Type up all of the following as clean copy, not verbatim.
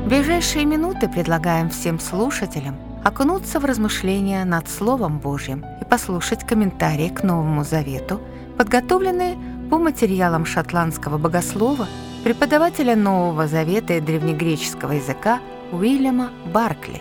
В ближайшие минуты предлагаем всем слушателям окунуться в размышления над Словом Божьим и послушать комментарии к Новому Завету, подготовленные по материалам шотландского богослова, преподавателя Нового Завета и древнегреческого языка Уильяма Баркли.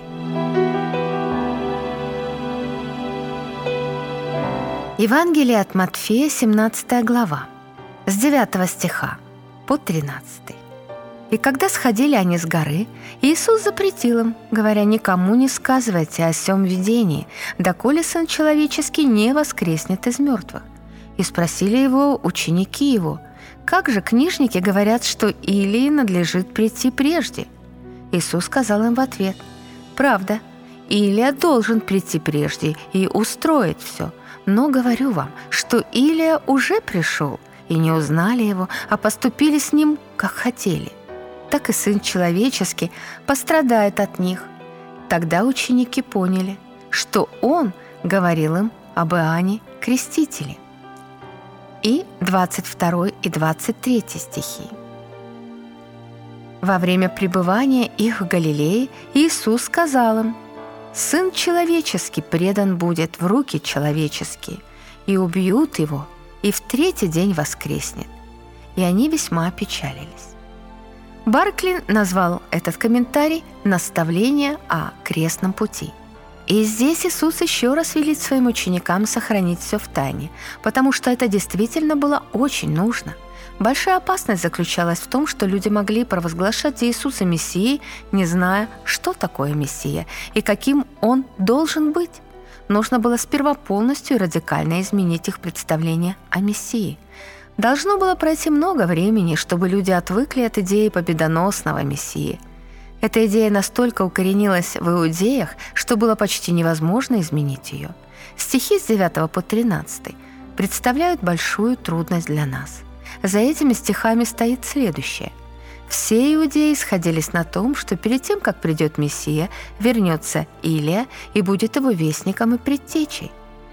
Евангелие от Матфея, 17 глава, с 9 стиха по 13. «И когда сходили они с горы, Иисус запретил им, говоря: никому не сказывайте о сем видении, доколе Сын Человеческий не воскреснет из мертвых. И спросили его ученики его: как же книжники говорят, что Илии надлежит прийти прежде? Иисус сказал им в ответ: правда, Илия должен прийти прежде и устроить все. Но говорю вам, что Илия уже пришел, и не узнали его, а поступили с ним, как хотели. Так и Сын Человеческий пострадает от них». Тогда ученики поняли, что Он говорил им об Иоанне Крестителе. И 22 и 23 стихи. «Во время пребывания их в Галилее Иисус сказал им: Сын Человеческий предан будет в руки человеческие, и убьют его, и в третий день воскреснет». И они весьма опечалились. Баркли назвал этот комментарий «Наставление о крестном пути». И здесь Иисус еще раз велит своим ученикам сохранить все в тайне, потому что это действительно было очень нужно. Большая опасность заключалась в том, что люди могли провозглашать Иисуса Мессией, не зная, что такое Мессия и каким Он должен быть. Нужно было сперва полностью и радикально изменить их представление о Мессии. Должно было пройти много времени, чтобы люди отвыкли от идеи победоносного Мессии. Эта идея настолько укоренилась в иудеях, что было почти невозможно изменить ее. Стихи с 9 по 13 представляют большую трудность для нас. За этими стихами стоит следующее. Все иудеи сходились на том, что перед тем, как придет Мессия, вернется Илия и будет его вестником и предтечей.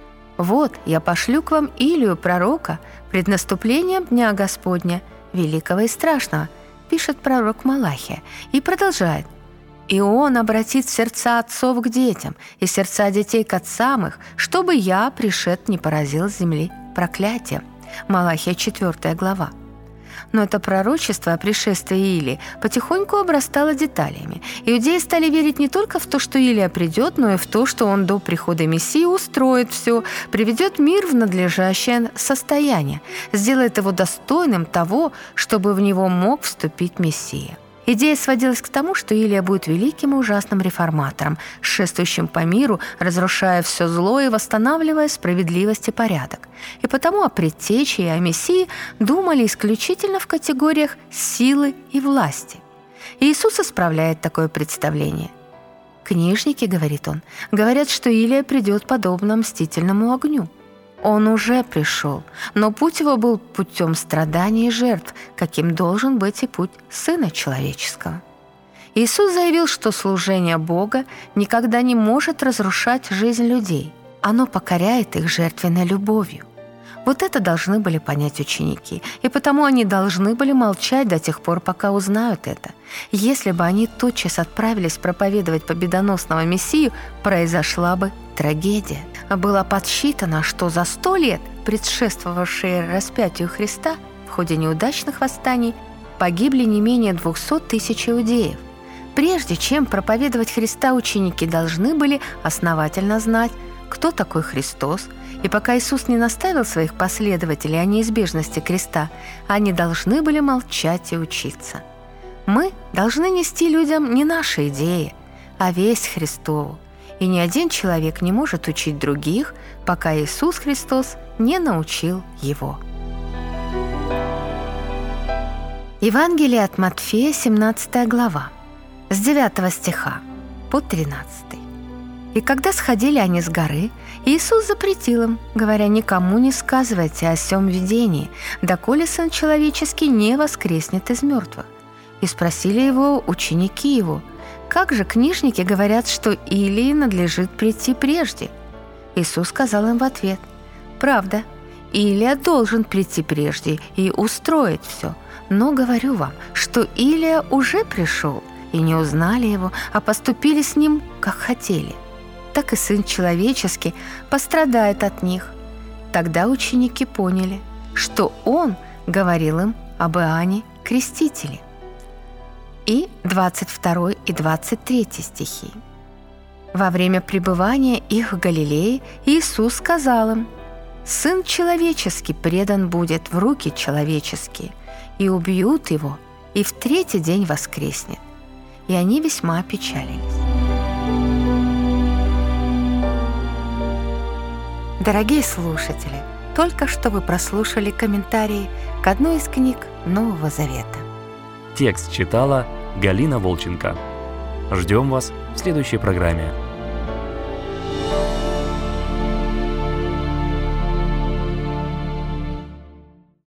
«Вот, я пошлю к вам Илию, пророка, пред наступлением Дня Господня, великого и страшного», пишет пророк Малахия, и продолжает: «И он обратит сердца отцов к детям, и сердца детей к отцам их, чтобы я, пришед, не поразил с земли проклятием». Малахия 4 глава. Но это пророчество о пришествии Илии потихоньку обрастало деталями. Иудеи стали верить не только в то, что Илия придет, но и в то, что он до прихода Мессии устроит все, приведет мир в надлежащее состояние, сделает его достойным того, чтобы в него мог вступить Мессия. Идея сводилась к тому, что Илия будет великим и ужасным реформатором, шествующим по миру, разрушая все зло и восстанавливая справедливость и порядок. И потому о предтече и о Мессии думали исключительно в категориях силы и власти. И Иисус исправляет такое представление. «Книжники, — говорит он, — говорят, что Илия придет подобно мстительному огню. Он уже пришел, но путь его был путем страданий и жертв, каким должен быть и путь Сына Человеческого». Иисус заявил, что служение Бога никогда не может разрушать жизнь людей. Оно покоряет их жертвенной любовью. Вот это должны были понять ученики, и потому они должны были молчать до тех пор, пока узнают это. Если бы они тотчас отправились проповедовать победоносного Мессию, произошла бы трагедия. Было подсчитано, что за 100 лет, предшествовавшие распятию Христа, в ходе неудачных восстаний погибли не менее 200 тысяч иудеев. Прежде чем проповедовать Христа, ученики должны были основательно знать, кто такой Христос, и пока Иисус не наставил своих последователей о неизбежности креста, они должны были молчать и учиться. Мы должны нести людям не наши идеи, а весть Христову, и ни один человек не может учить других, пока Иисус Христос не научил его. Евангелие от Матфея, 17 глава, с 9 стиха по 13. «И когда сходили они с горы, Иисус запретил им, говоря: никому не сказывайте о сем видении, доколе Сын Человеческий не воскреснет из мертвых. И спросили его ученики его: как же книжники говорят, что Илии надлежит прийти прежде? Иисус сказал им в ответ: правда, Илия должен прийти прежде и устроить все. Но говорю вам, что Илия уже пришел, и не узнали его, а поступили с ним, как хотели. Так и Сын Человеческий пострадает от них». Тогда ученики поняли, что Он говорил им об Иоанне Крестителе. И 22 и 23 стихи. «Во время пребывания их в Галилее Иисус сказал им: Сын Человеческий предан будет в руки человеческие, и убьют Его, и в третий день воскреснет». И они весьма опечалились. Дорогие слушатели, только что вы прослушали комментарии к одной из книг Нового Завета. Текст читала Галина Волченко. Ждем вас в следующей программе.